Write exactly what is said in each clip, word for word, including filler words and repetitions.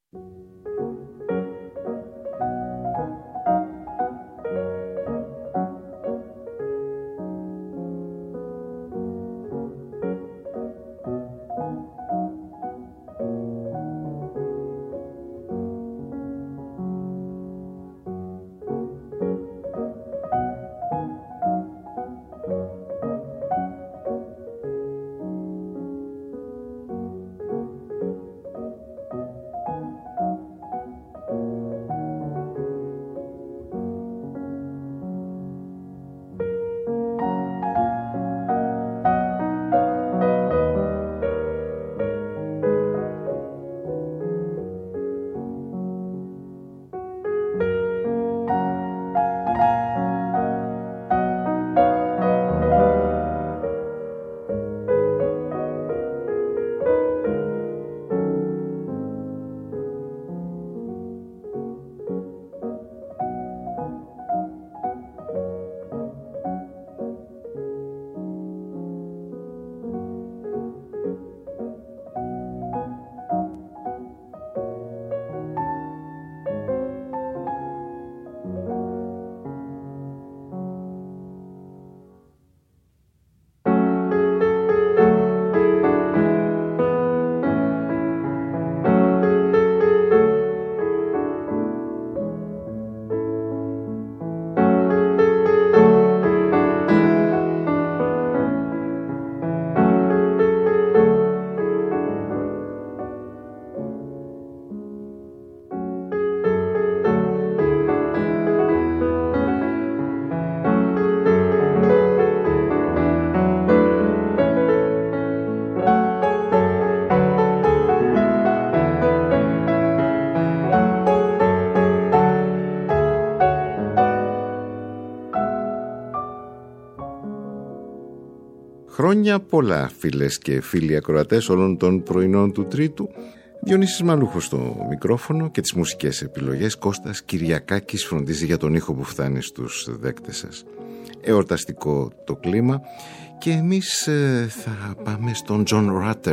Χρόνια πολλά, φίλες και φίλοι ακροατές όλων των πρωινών του Τρίτου. Διονύσης Μαλούχος στο μικρόφωνο και τις μουσικές επιλογές. Κώστας Κυριακάκης φροντίζει για τον ήχο που φτάνει στους δέκτες σας. Εορταστικό το κλίμα και εμείς ε, θα πάμε στον John Rutter,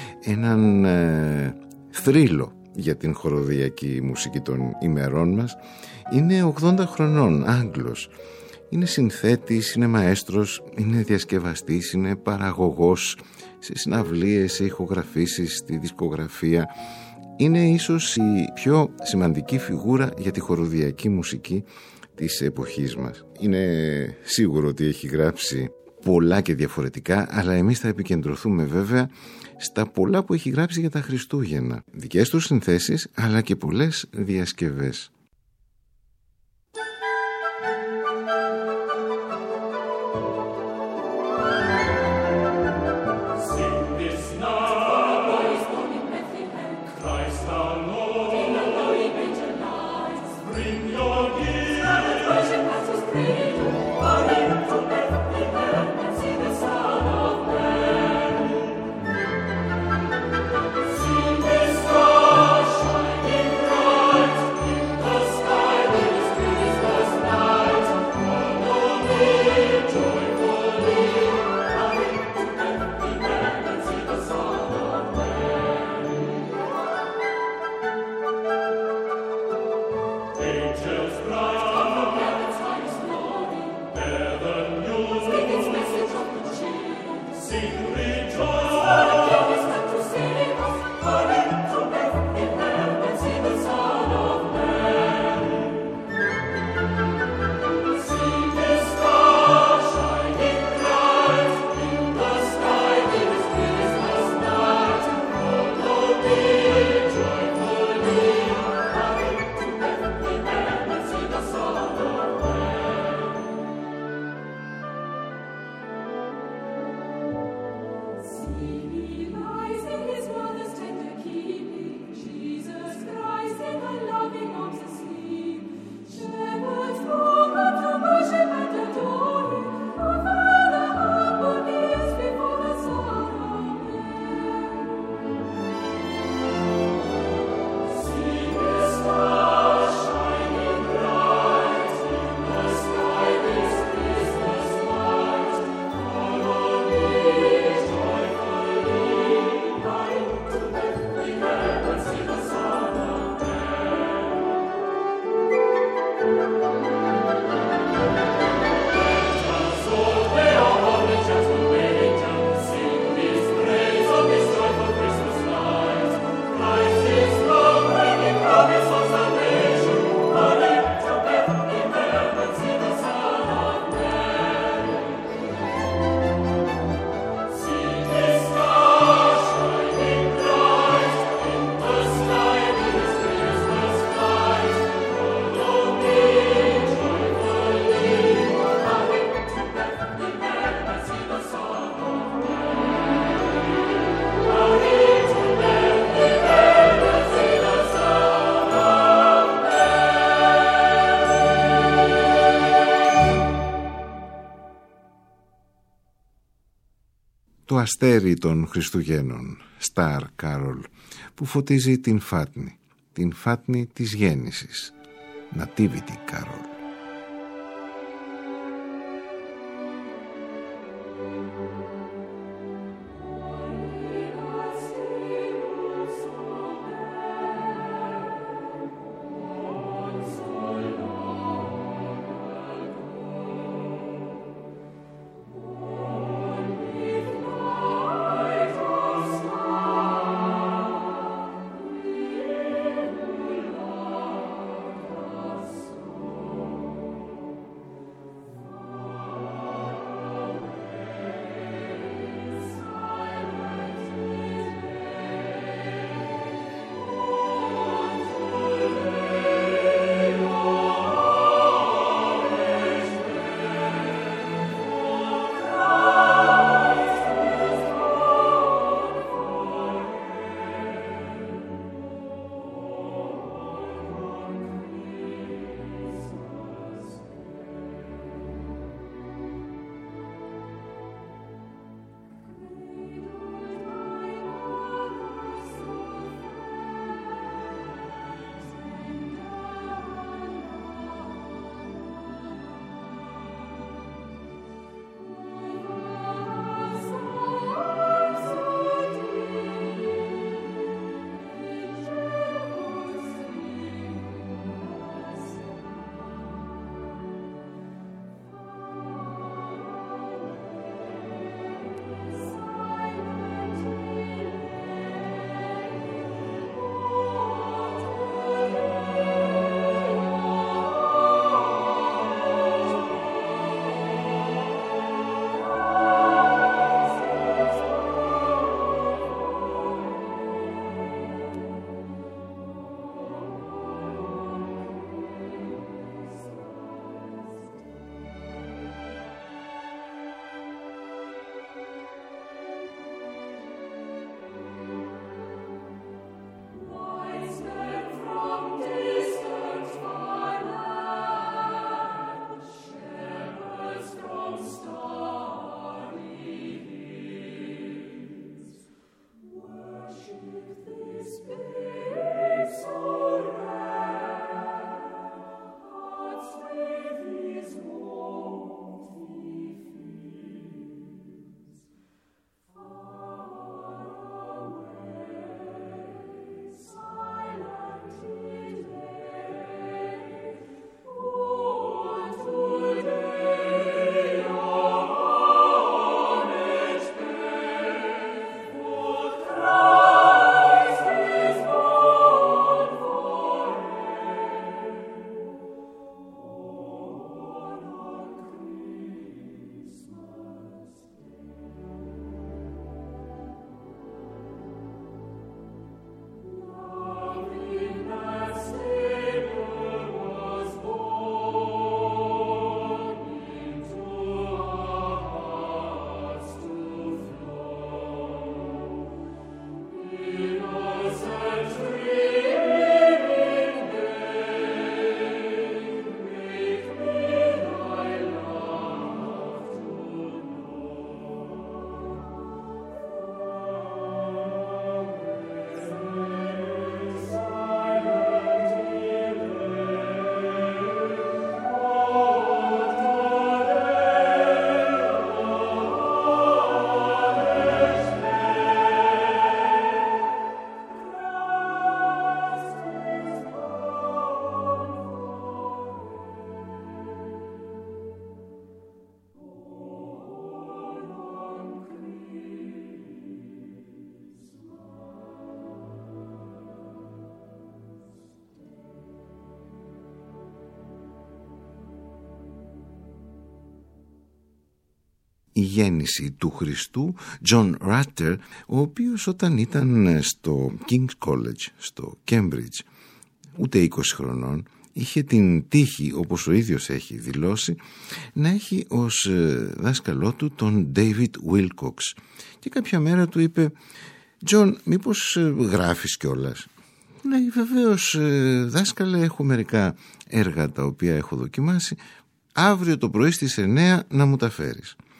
έναν ε, θρύλο για την χοροδιακή μουσική των ημερών μας. Είναι ογδόντα χρονών, Άγγλος. Είναι συνθέτης, είναι μαέστρος, είναι διασκευαστής, είναι παραγωγός σε συναυλίες, σε ηχογραφήσεις, στη δισκογραφία. Είναι ίσως η πιο σημαντική φιγούρα για τη χοροδιακή μουσική της εποχής μας. Είναι σίγουρο ότι έχει γράψει πολλά και διαφορετικά, αλλά εμείς θα επικεντρωθούμε βέβαια στα πολλά που έχει γράψει για τα Χριστούγεννα. Δικές του συνθέσεις, αλλά και πολλές διασκευές. Oh το αστέρι των Χριστουγέννων, Star Carol, που φωτίζει την φάτνη, την φάτνη της γέννησης, Nativity Carol. η γέννηση του Χριστού, John Rutter, ο οποίος όταν ήταν στο King's College, στο Cambridge, ούτε είκοσι χρονών, είχε την τύχη, όπως ο ίδιος έχει δηλώσει, να έχει ως δάσκαλό του τον David Wilcox. Και κάποια μέρα του είπε, «John, μήπως γράφεις κιόλας?» «Ναι, βεβαίως δάσκαλε, έχω μερικά έργα τα οποία έχω δοκιμάσει. Αύριο το πρωί στις εννέα να μου τα φέρεις».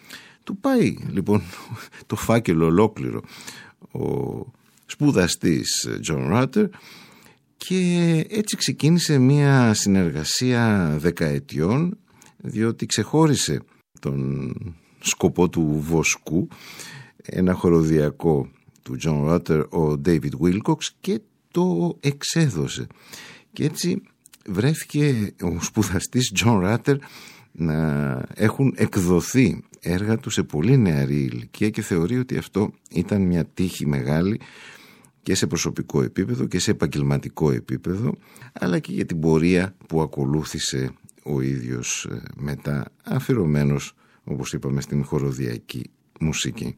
Του πάει λοιπόν το φάκελο ολόκληρο ο σπουδαστής John Rutter και έτσι ξεκίνησε μια συνεργασία δεκαετιών, διότι ξεχώρισε τον σκοπό του βοσκού, ένα χοροδιακό του John Rutter, ο David Wilcox, και το εξέδωσε. Και έτσι βρέθηκε ο σπουδαστής John Rutter να έχουν εκδοθεί έργα του σε πολύ νεαρή ηλικία και θεωρεί ότι αυτό ήταν μια τύχη μεγάλη και σε προσωπικό επίπεδο και σε επαγγελματικό επίπεδο, αλλά και για την πορεία που ακολούθησε ο ίδιος μετά, αφιερωμένος, όπως είπαμε, στην χοροδιακή μουσική.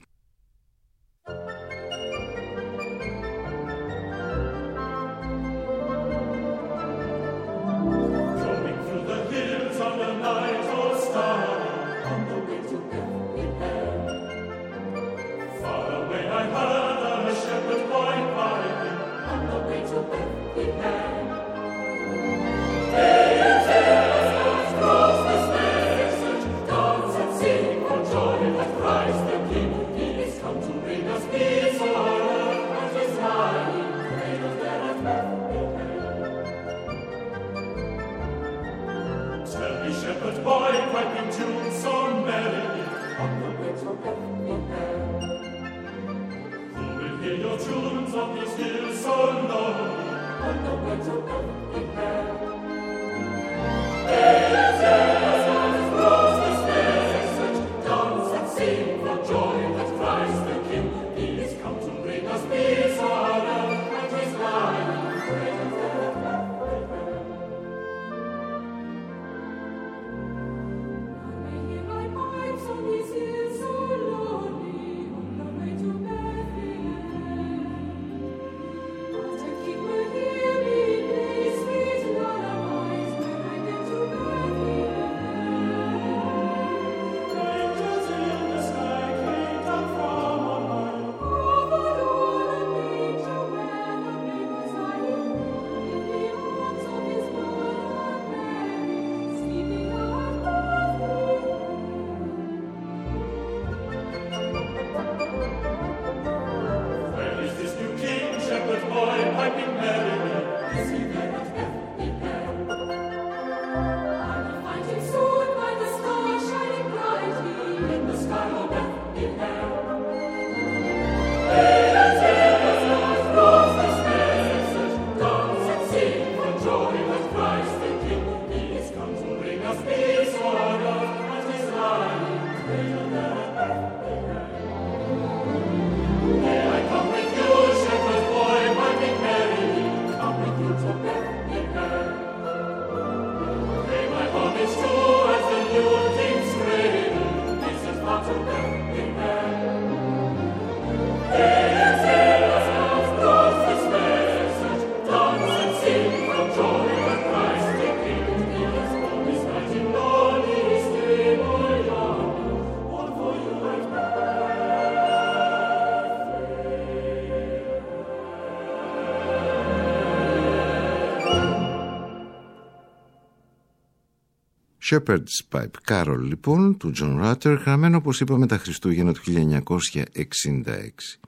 Shepherd's Pipe Carol λοιπόν του John Rutter, γραμμένο όπως είπαμε τα Χριστούγεννα του χίλια εννιακόσια εξήντα έξι.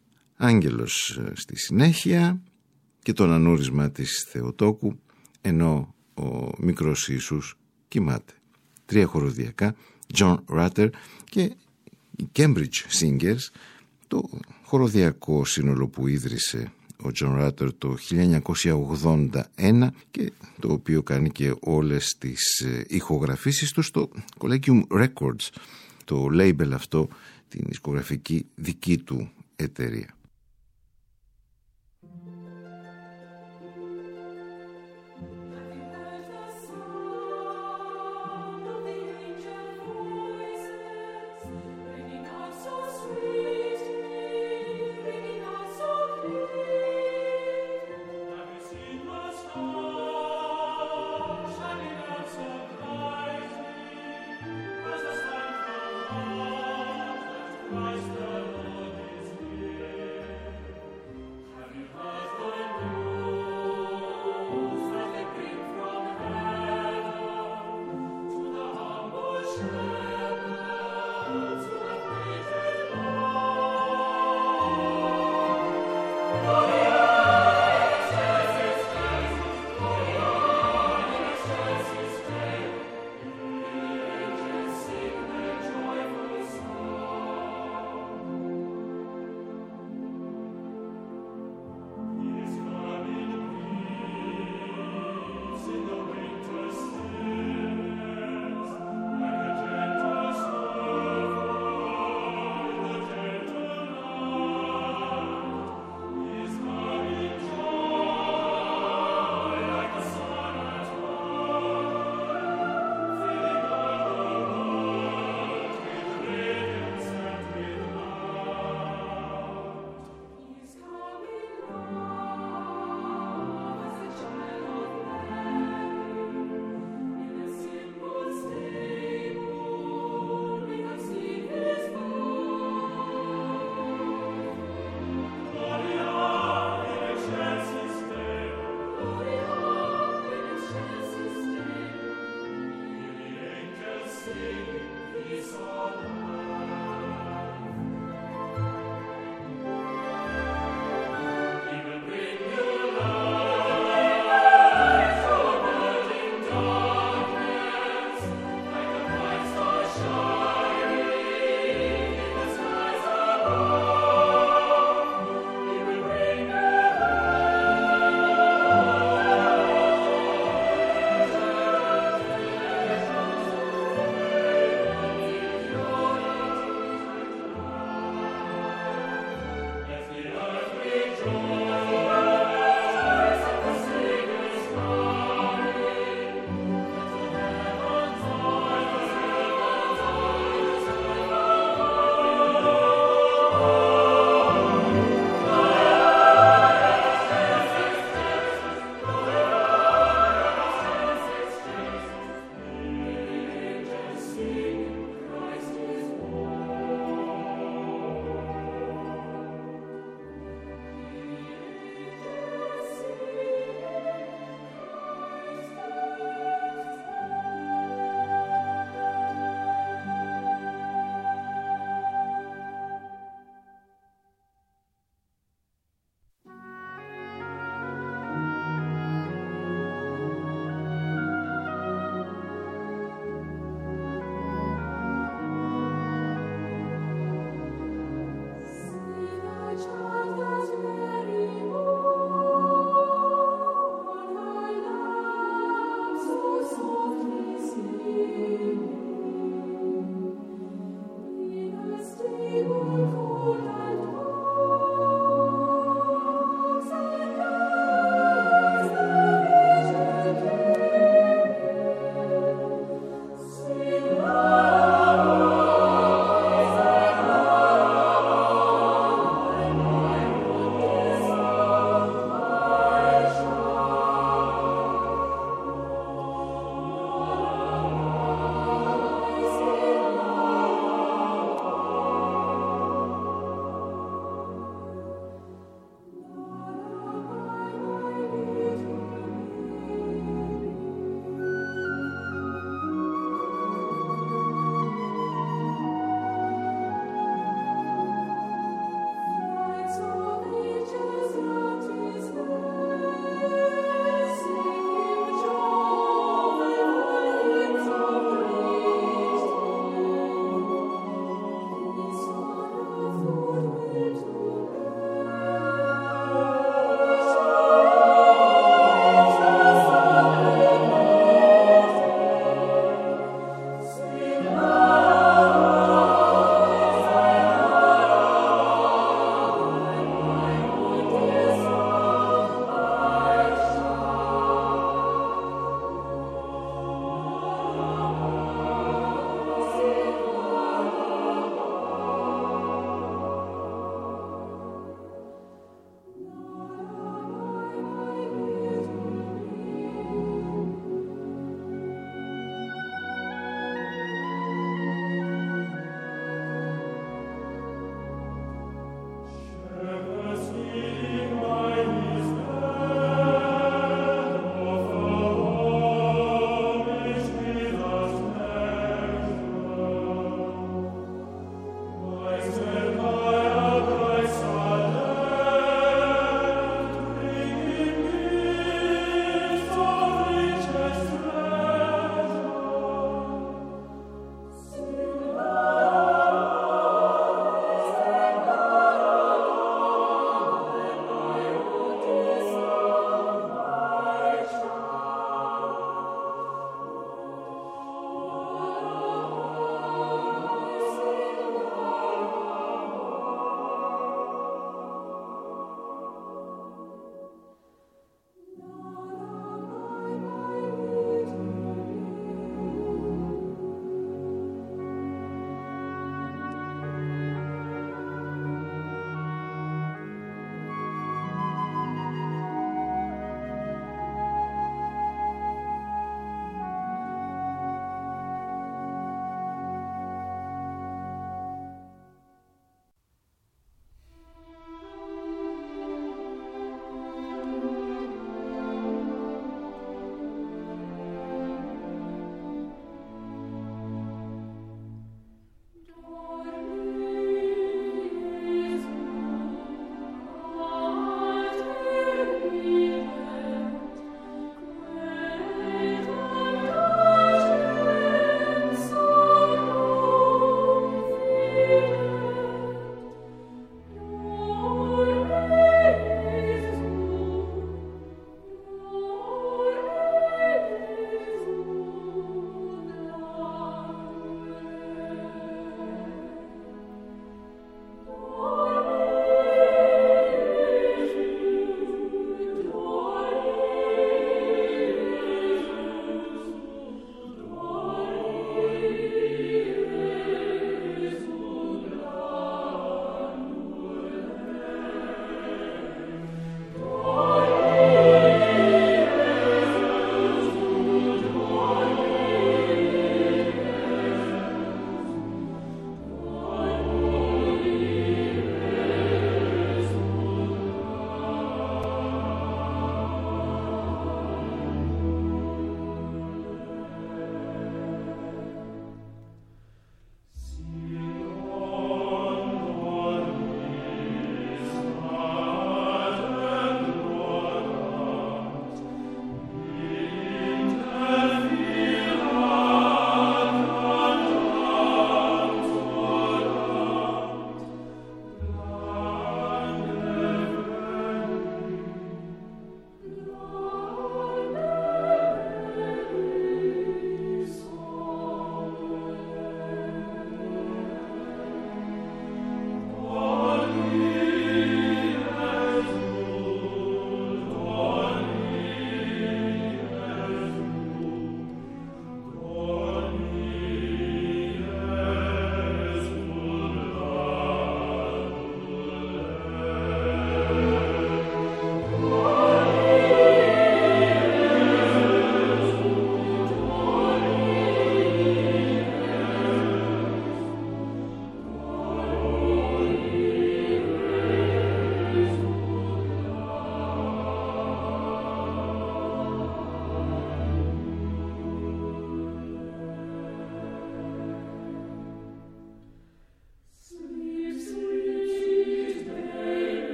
Άγγελος στη συνέχεια και το ανούρισμα της Θεοτόκου, ενώ ο μικρός Ιησούς κοιμάται. Τρία χοροδιακά, John Rutter και οι Cambridge Singers, το χοροδιακό σύνολο που ίδρυσε ο John Rutter το χίλια εννιακόσια ογδόντα ένα και το οποίο κάνει και όλες τις ηχογραφήσεις του στο Collegium Records, το label αυτό, την δισκογραφική δική του εταιρεία. Christ the Lord is here.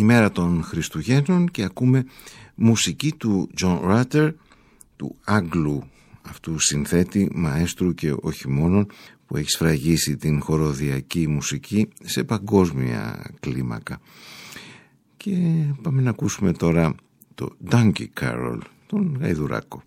ημέρα των Χριστουγέννων και ακούμε μουσική του John Rutter, του Άγγλου αυτού συνθέτη, μαέστρου και όχι μόνον, που έχει σφραγίσει την χοροδιακή μουσική σε παγκόσμια κλίμακα. Και πάμε να ακούσουμε τώρα το Donkey Carol, τον Γαϊδουράκο.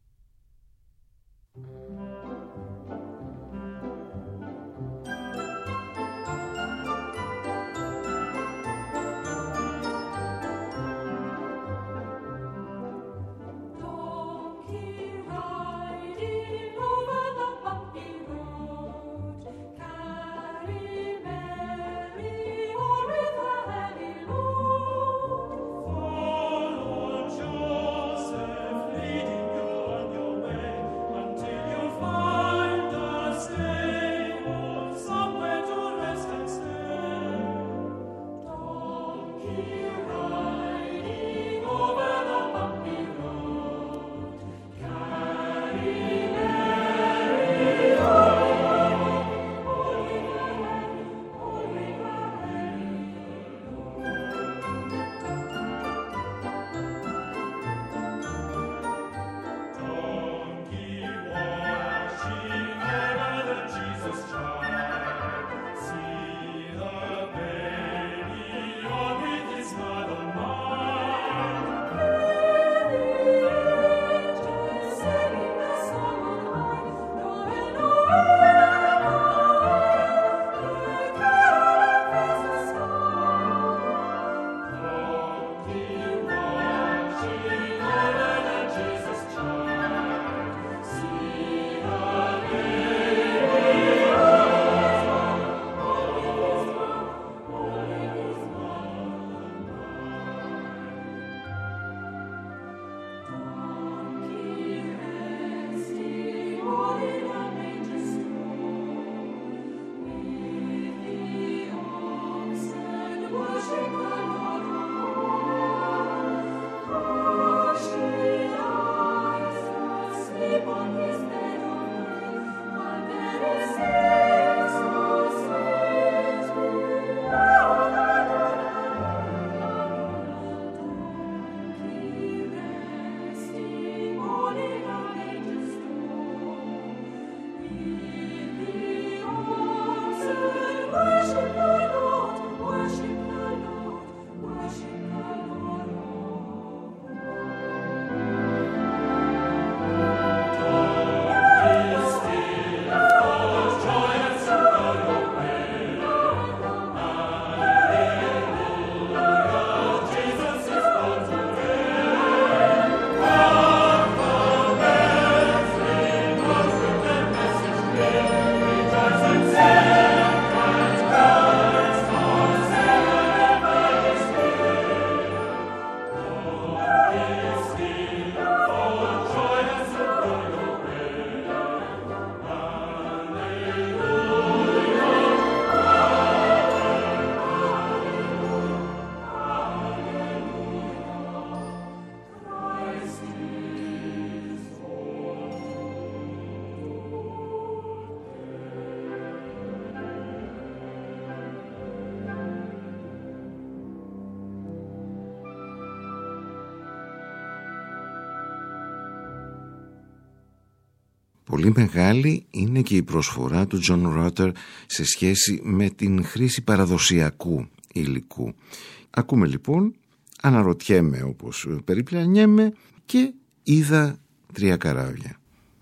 Πολύ μεγάλη είναι και η προσφορά του John Rutter σε σχέση με την χρήση παραδοσιακού υλικού. Ακούμε λοιπόν «Αναρωτιέμαι όπως περιπλανιέμαι» και «Είδα τρία καράβια».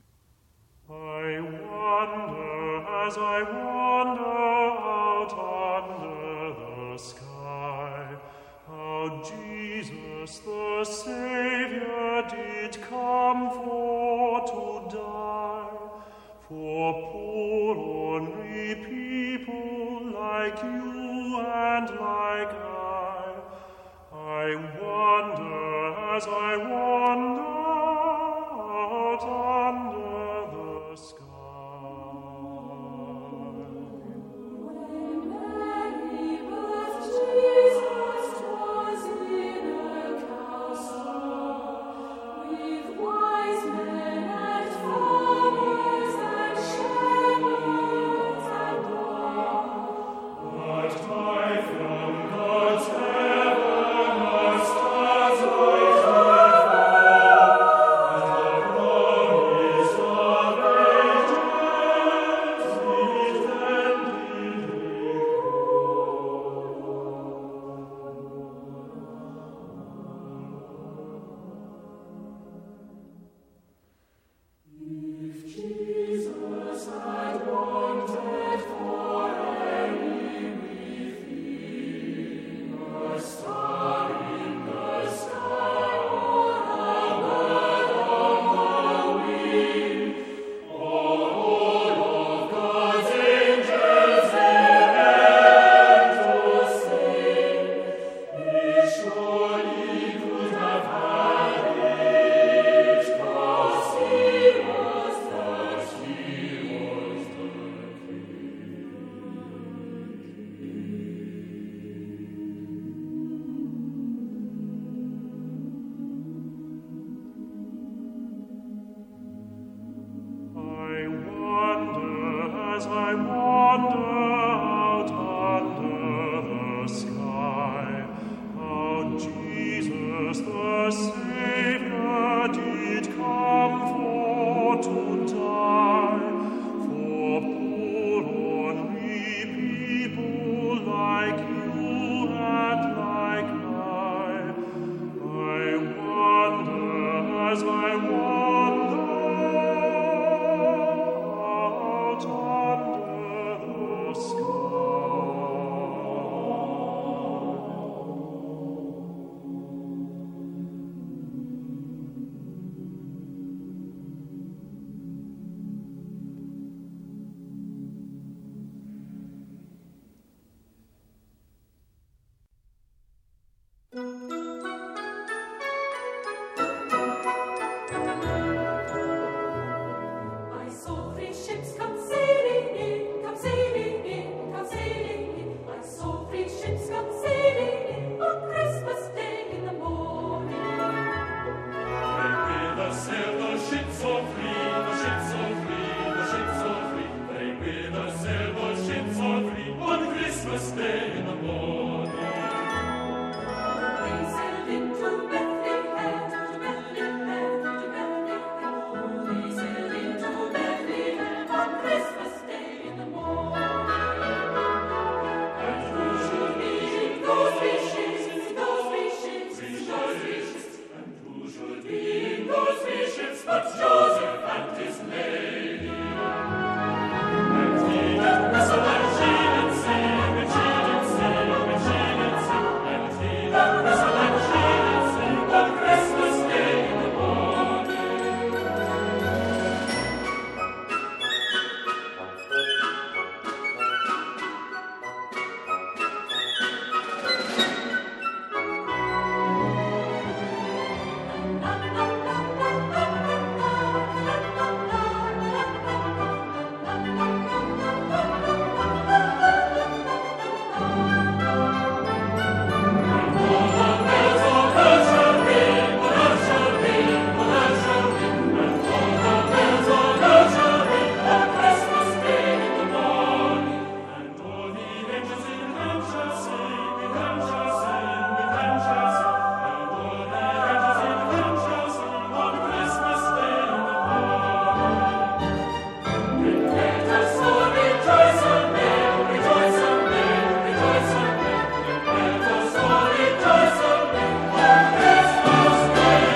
I wonder as I wander out under the sky, how Jesus the Savior did come for to die, for poor ornery people like you and like I. I wonder as I wander out under the sky. When Mary birthed Jesus, 'twas in a castle, with wise men and farmers and shepherds and all. But I from God's heaven as I wander out under the sky. I saw three ships come sailing in, come sailing in, come sailing in. I saw three ships come sailing in on Christmas Day in the morning. They with us sail the ships all three, the ships all three, the ships all three. They with us sail the ships all three on Christmas Day in the morning. They sailed into Bethlehem, to Bethlehem, to Bethlehem. They sailed into Bethlehem on Christmas Day in the morning. And who should be in those three ships, those three ships, those three ships? And who should be in those three ships but Joseph and his lady? And he did whistle and she did sing, and she did sing, and she did sing. And he did whistle and she did sing on Christmas Day in the morning. And all the angels in heaven shall sing, in heaven shall sing, in heaven shall sing. And all the angels in heaven shall sing on Christmas Day in the morning. Let us all rejoice and mail, rejoice and mail, rejoice and mail. Let us all rejoice and mail on Christmas Day.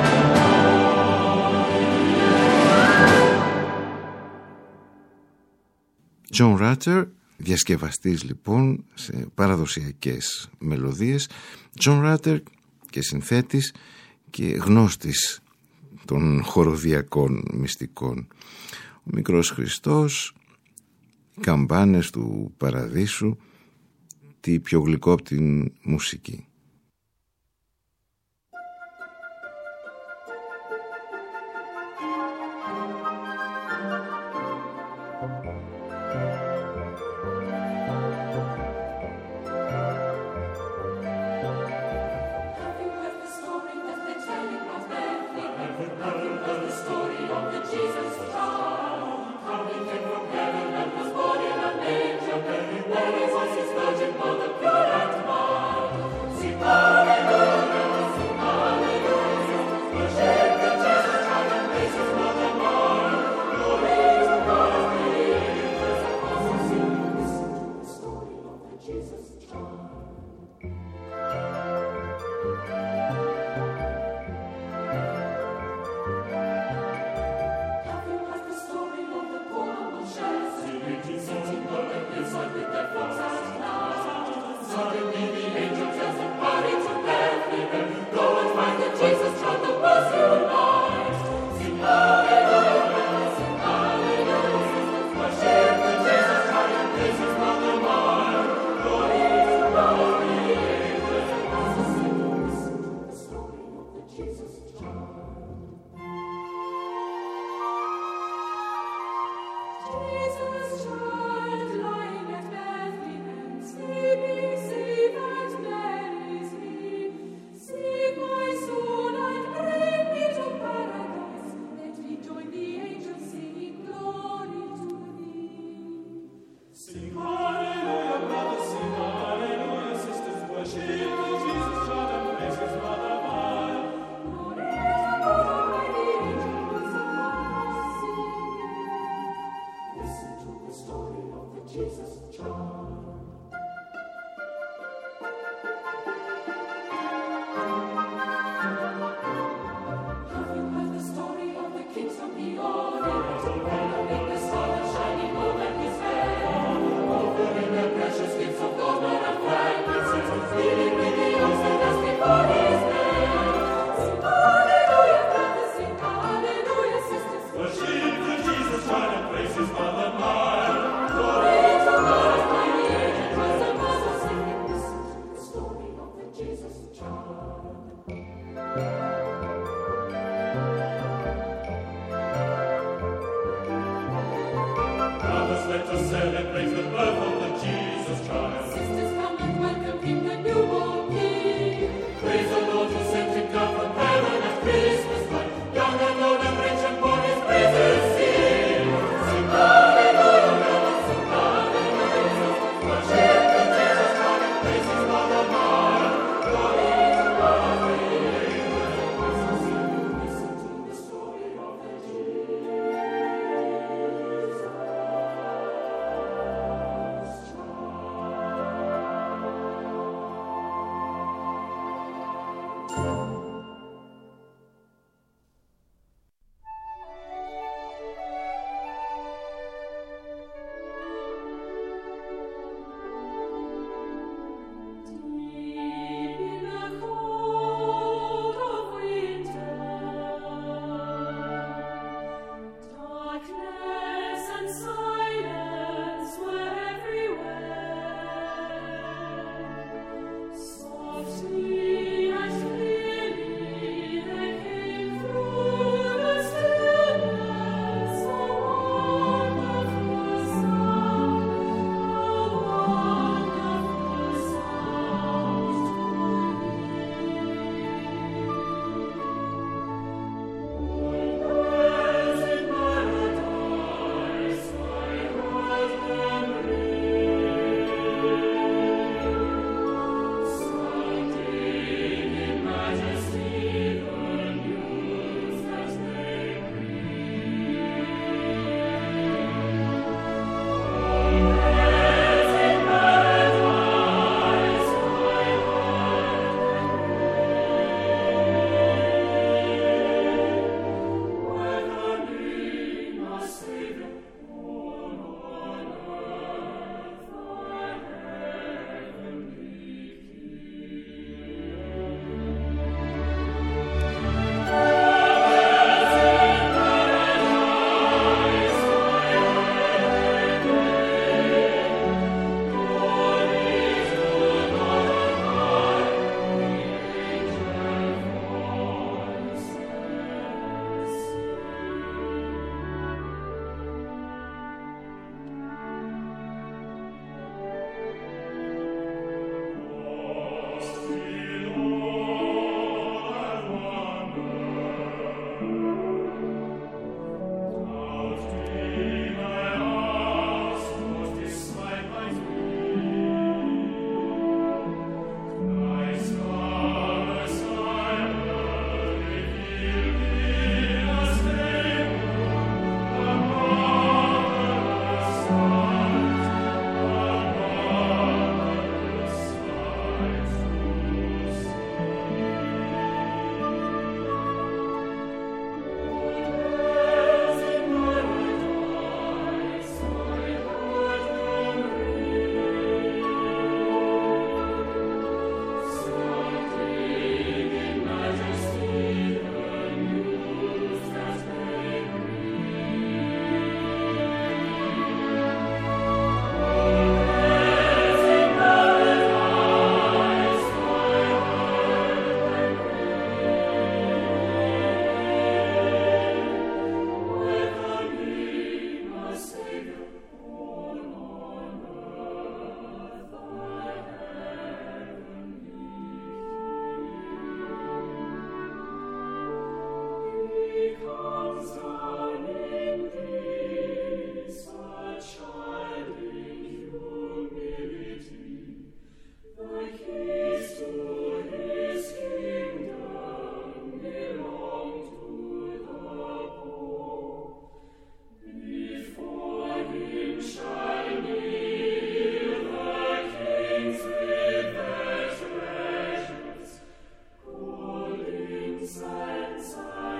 John Rutter, διασκευαστής λοιπόν σε παραδοσιακές μελωδίες. John Rutter και συνθέτης και γνώστης των χοροδιακών μυστικών. Ο μικρός Χριστός, οι καμπάνες του παραδείσου, τι πιο γλυκό από την μουσική. Have you heard the story that they're telling of Bethlehem? Have you heard the story of the Jesus child? How he came from heaven and was born in a manger. Mary was his virgin mother, pure and mild. Sing hallelujah, sing hallelujah. Worship the Jesus child and praise his mother mild. Glory to God in the ages. Also sing, listen to the story of the Jesus child. Have you heard the story of the poor humble shepherds? Sitting on the hillside with their flocks at night. Suddenly the angel tells them, hurry to Bethlehem. Go and find the Jesus child that was your light. Sing hallelujah, sing hallelujah. Worship the Jesus child and praise his mother mild. Glory to God in the ages. Also sing, listen to the story of the Jesus child. Jesus child lying at Bethlehem, sleeping safe at Mary's knee. Sing, my soul, and bring me to paradise. Let me join the angels singing glory to thee. Sing hallelujah, brothers, sing hallelujah, sisters, worship the Jesus child and praise his mother mild. Glory to God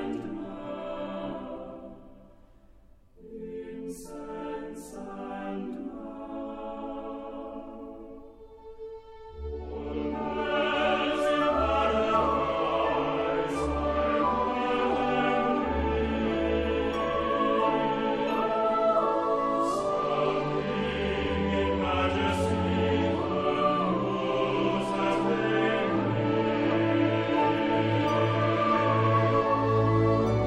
Majesty,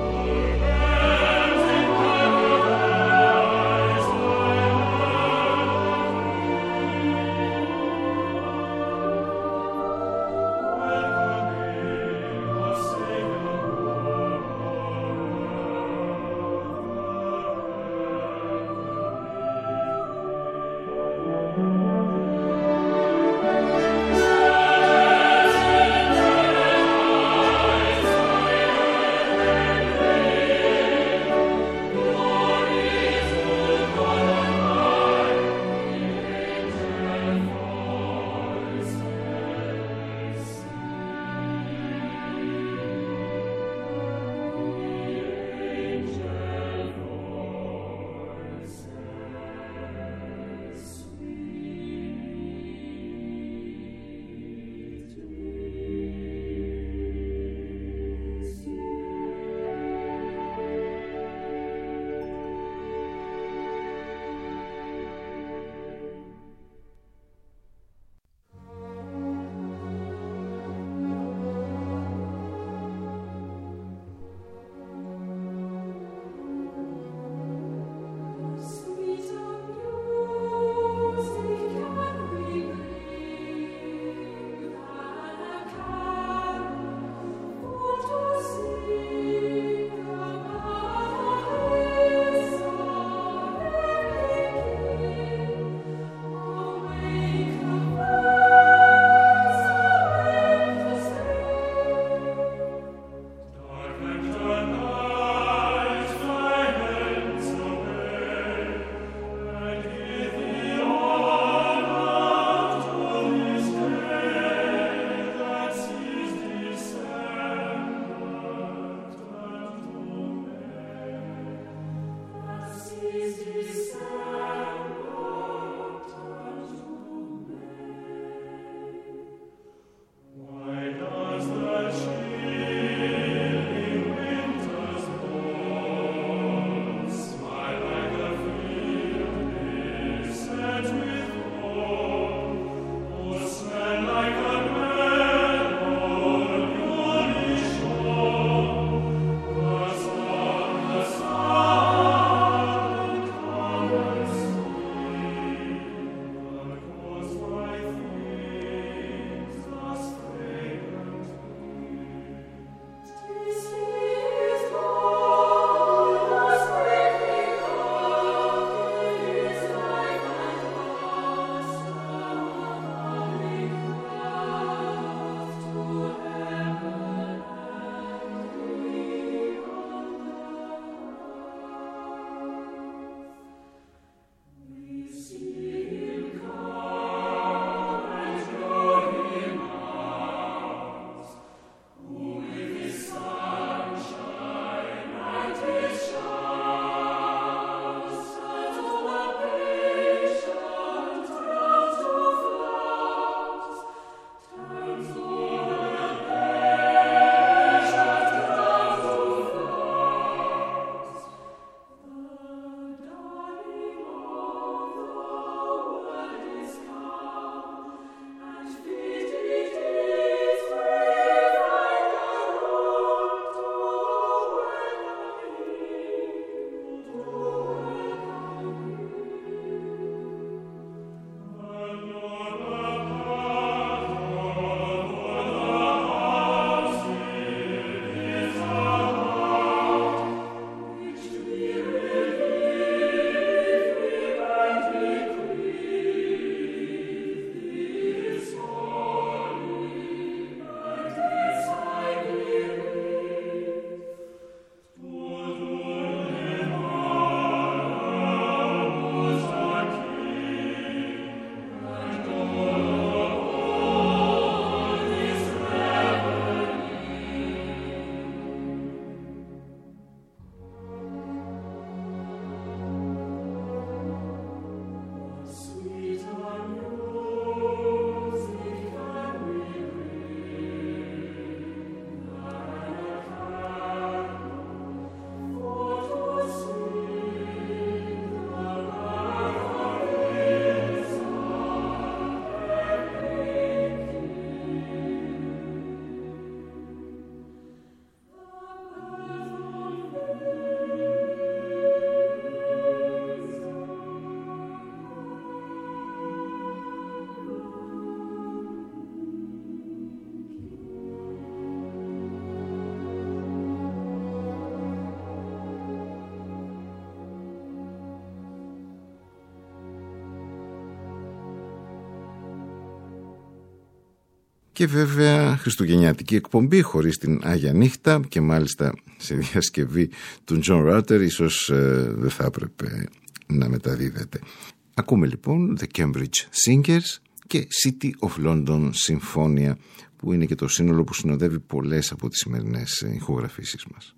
Και βέβαια χριστουγεννιάτικη εκπομπή χωρίς την Άγια Νύχτα, και μάλιστα σε διασκευή του John Rutter ίσως ε, δεν θα έπρεπε να μεταδίδεται. Ακούμε λοιπόν The Cambridge Singers και City of London Symphonia, που είναι και το σύνολο που συνοδεύει πολλές από τις σημερινές ηχογραφήσεις μας.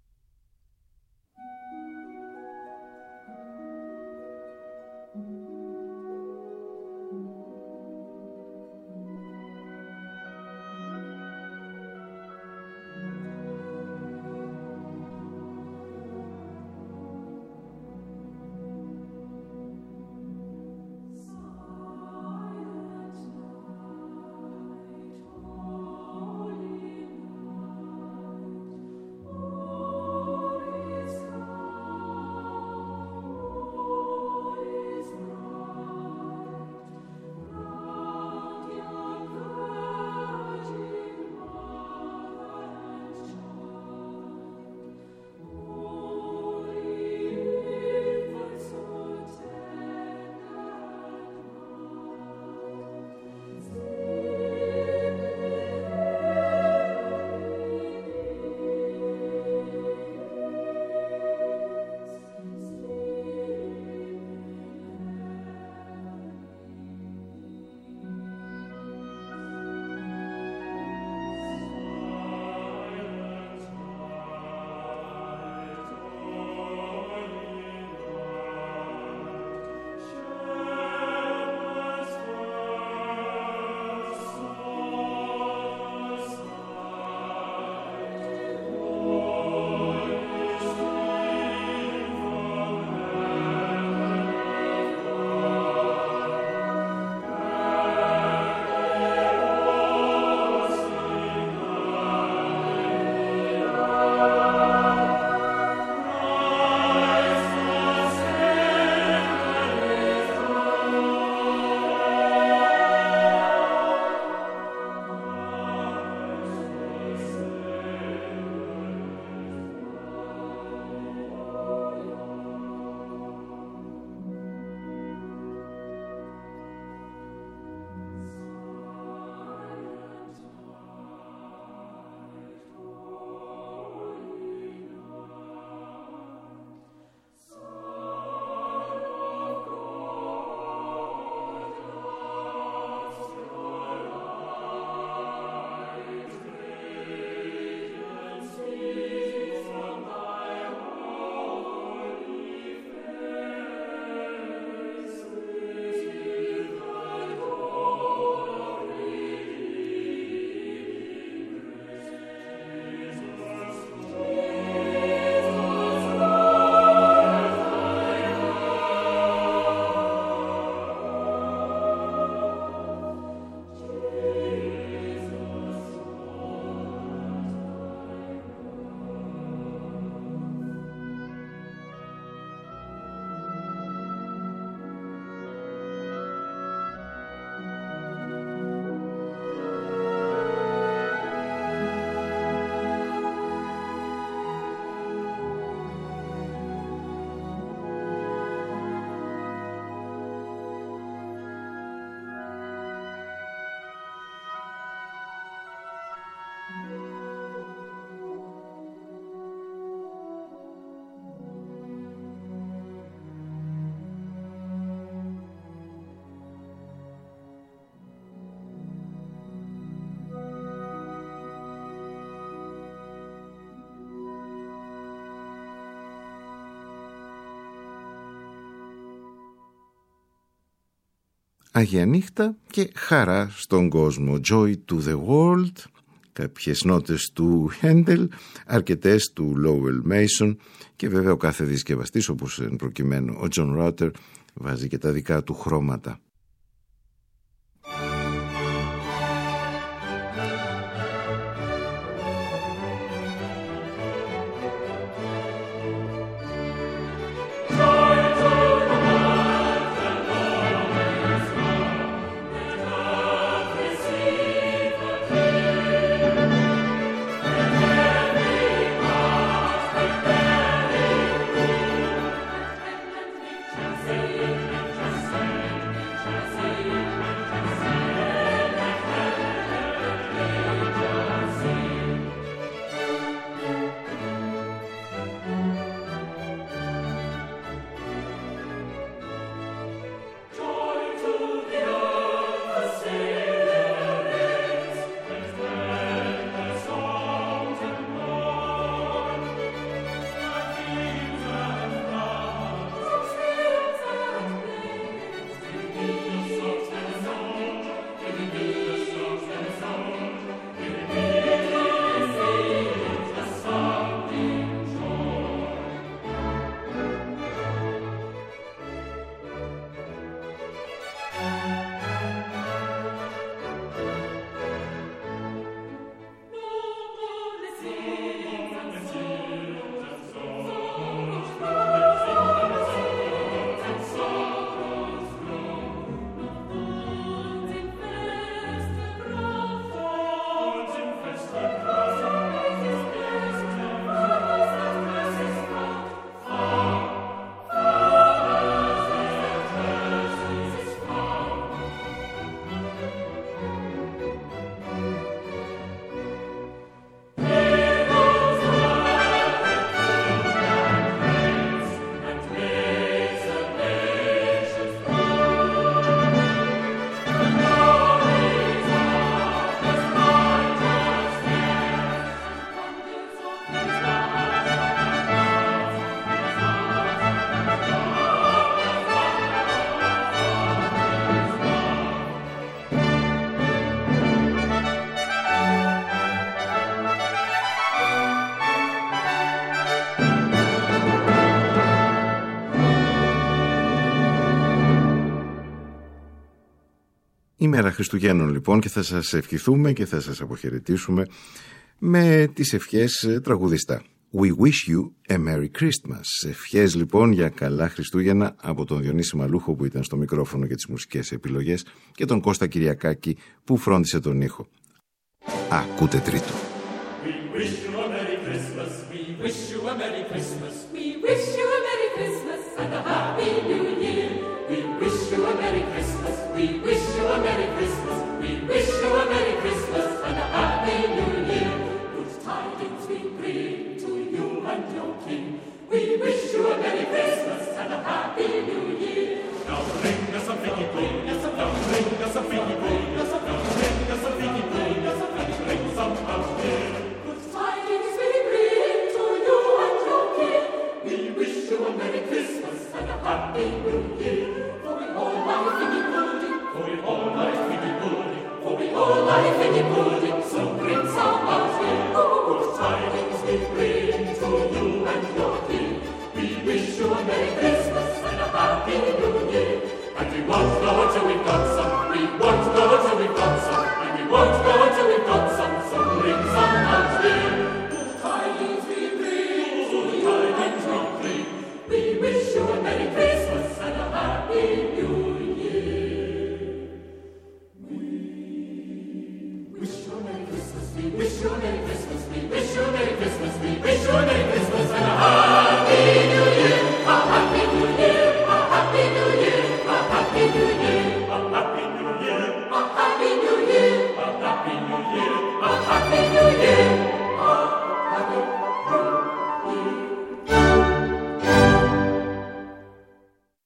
Άγια Νύχτα και χαρά στον κόσμο. Joy to the world, κάποιες νότες του Handel, αρκετές του Lowell Mason και βέβαια ο κάθε δισκευαστής, όπως εν προκειμένου ο John Rutter, βάζει και τα δικά του χρώματα. Just Ημέρα Χριστουγέννων λοιπόν, και θα σας ευχηθούμε και θα σας αποχαιρετήσουμε με τις ευχές τραγουδιστά. We wish you a Merry Christmas. Ευχές λοιπόν για καλά Χριστούγεννα από τον Διονύση Μαλούχο που ήταν στο μικρόφωνο και τις μουσικές επιλογές και τον Κώστα Κυριακάκη που φρόντισε τον ήχο. Ακούτε τρίτο. We wish you a Merry Christmas. We wish you a Merry Christmas. We wish you a Merry Christmas and a Happy New Year. We wish you a Merry Christmas. We wish you a Merry Christmas. We wish you a Merry Christmas and a Happy New Year. Good tidings we bring to you and your King. We wish you a Merry Christmas and a Happy New Year. Now bring us a figgy pudding. Now bring us a figgy pudding. Now bring us a figgy pudding. And bring some out here. Good tidings we bring to you and your King. We wish you a Merry Christmas and a Happy New Year. For we all like figgy pudding. For we all like figgy pudding. For we all like figgy pudding. So bring some out here. Good tidings we bring to you and your King. We wish you a Merry Christmas and a Happy New Year. And we won't go till we've got some. We won't go till we've got some. And we won't go till we've got some. So bring some out here. Good tidings we bring to Good you and tidings we your bring. We wish you a Merry Christmas and a Happy New Year. We wish you a Merry Christmas. We wish you a Merry Christmas. We wish you a Merry Christmas. We wish you a Merry Christmas.